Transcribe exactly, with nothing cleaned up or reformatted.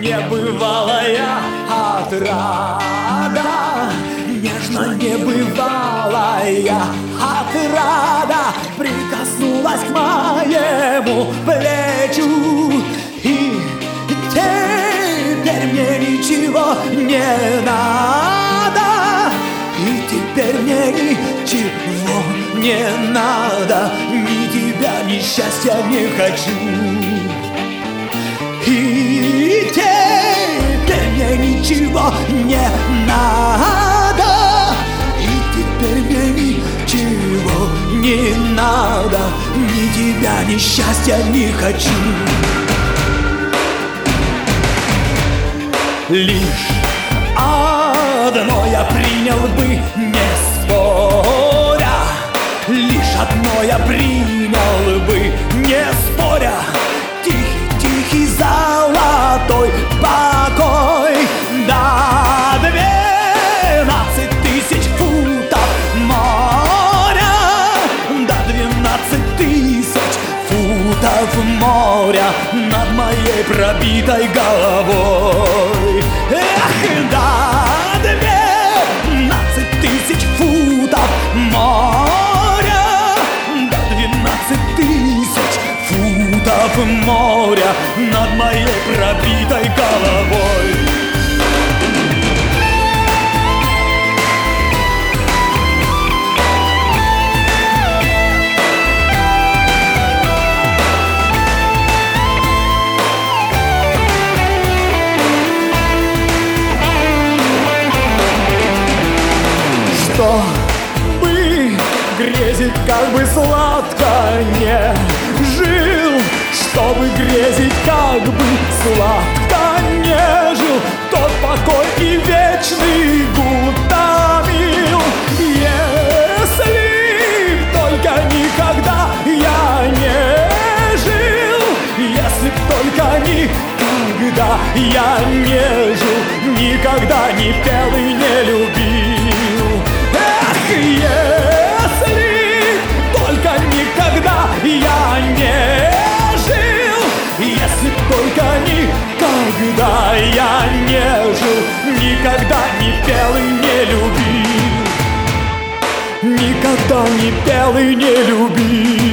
небывалая отрада, нежно небывалая отрада прикоснулась к моему плечу, и теперь мне ничего не надо, и теперь мне ничего не надо, ни тебя, ни счастья не хочу. И теперь мне ничего не надо, и теперь мне ничего не надо, ни тебя, ни счастья не хочу. Лишь одно я принял бы, не споря, лишь одно я принял бы, не споря, тихий, тихий золотой покой до двенадцать тысяч футов моря, до двенадцать тысяч футов моря над моей пробитой головой. Эх, до двенадцать тысяч футов моря, до двенадцать тысяч футов моря над моей пробитой головой. Чтобы грезить, как бы сладко не жил, чтобы грезить, как бы сладко не жил, тот покой и вечный утомил. Если только никогда я не жил, если только никогда я не жил, никогда не пел и не любил. Эх, если только никогда я не жил, если только никогда я не жил, никогда не пел и не любил, никогда не пел и не любил.